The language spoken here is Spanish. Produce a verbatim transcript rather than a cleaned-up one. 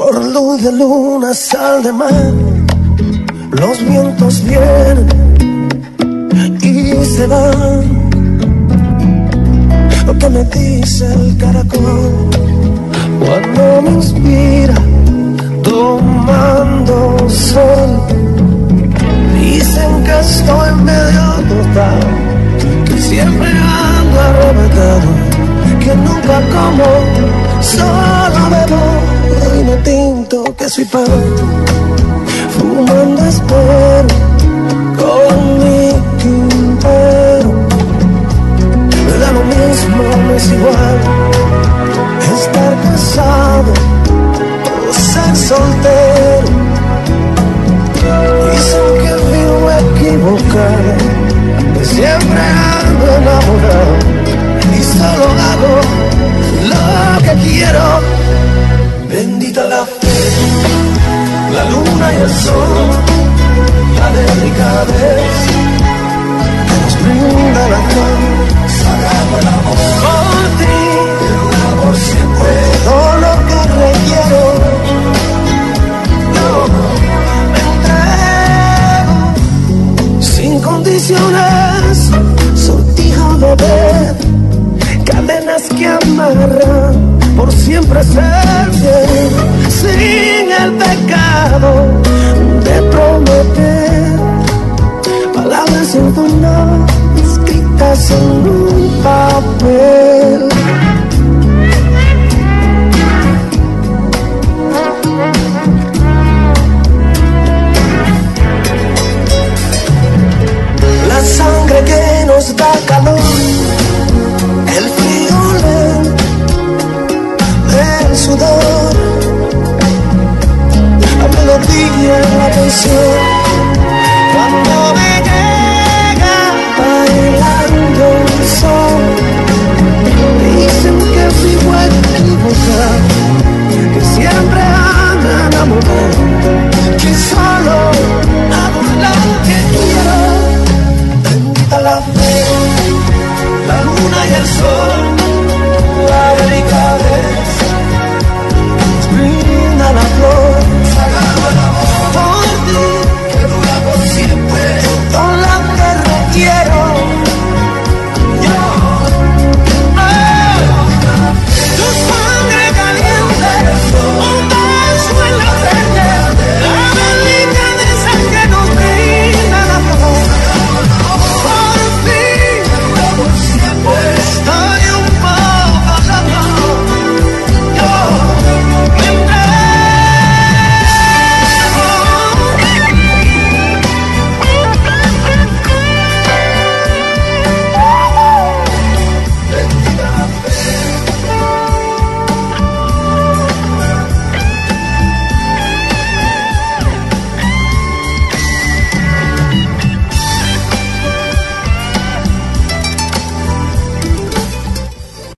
Por luz de luna, sal de mar, los vientos vienen y se van. Lo que me dice el caracol cuando me inspira tomando sol. Dicen que estoy medio total, que siempre ando arrebatado, que nunca como, solo bebo vino tinto, que soy pan, fumando espero con mi quintero. Me da lo mismo, no es igual estar casado o ser soltero. Dicen que vivo equivocado, que siempre ando enamorado y solo hago lo que quiero. Bendita la fe, la luna y el sol, la delicadeza que nos brinda la paz. Sagrado el amor, por ti, el amor siempre, todo lo que requiero. Yo me entrego sin condiciones, sortija bebé, cadenas que amarran por siempre ser fiel, sin el pecado